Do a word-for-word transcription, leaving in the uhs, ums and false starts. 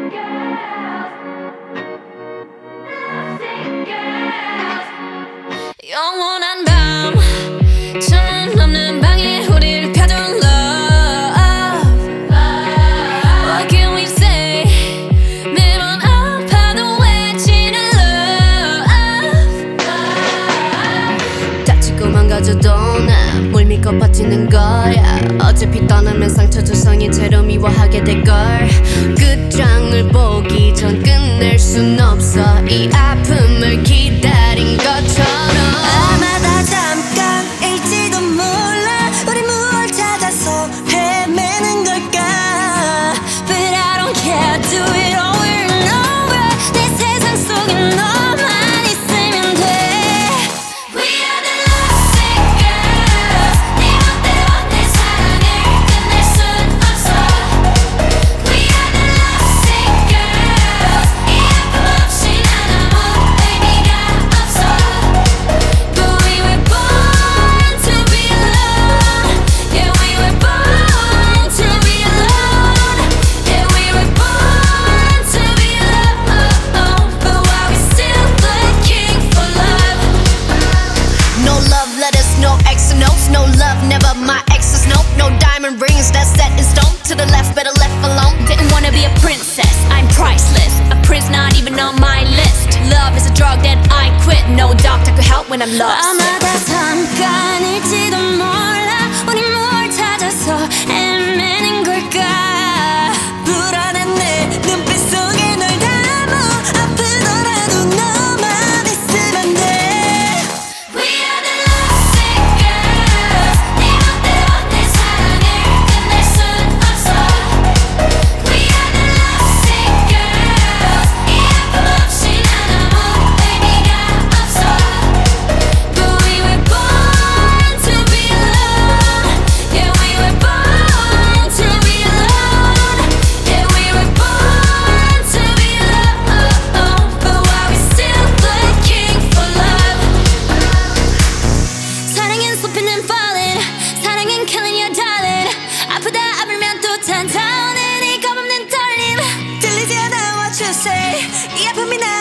영원한 밤 창문 없는 방에 우리를 가둔 love. What can we say? 매번 아파도 외치는 love. 다치고 망가져도 난 물 믿고 버티는 거야. 어차피 떠나면 상처 조성이 채로 미워하게 될걸. 끝장을 보기 전 끝낼 순 없어. 이 아픔을 기다린 것처럼. 아마 다 잠깐일지도 몰라. 우리 무얼 찾아서 헤매는 걸까. But I don't care, do it over and over. 내 세상 속에 너만 있으면 돼. We are the lovesick girls. 네 멋대로 내 사랑을 끝낼 순 없어. We are the lovesick girls. 이 아픔 없이 난 아무 의미가 없어. But we were born to be alone. Yeah, we were born to be alone. Yeah, we were born to be alone. But why we still looking for love? No love letters, no X notes. No love, never my exes, no. No diamond rings, that's set in stone. To the left, better left alone. Didn't wanna be a princess, I'm priceless. A prince not even on my list. Love is a drug that I quit. No doctor could help when I'm lost. 아마 다 잠깐일지도 몰라. 우리 뭘 찾아서 헤매는 걸까. 불안한 내 눈빛 속에 널 담아. 아프더라도 너만 있으면 돼. We are the lovesick girls. 네 멋대로 내 사랑을 끝낼 순 없어. We are the lovesick girls. 이 아픔 없이 난 아무 의미가 없어. But we were born to be alone. Yeah, we were born to be alone. Yeah, we were born to be alone. But why we still looking for love? 사랑은 쏟히는 falling. 사랑은 killing your darling. 아프다 아프면 또 찾아오는 이 겁없는 떨림. 들리지 않아 what you say. 이 아픔이 나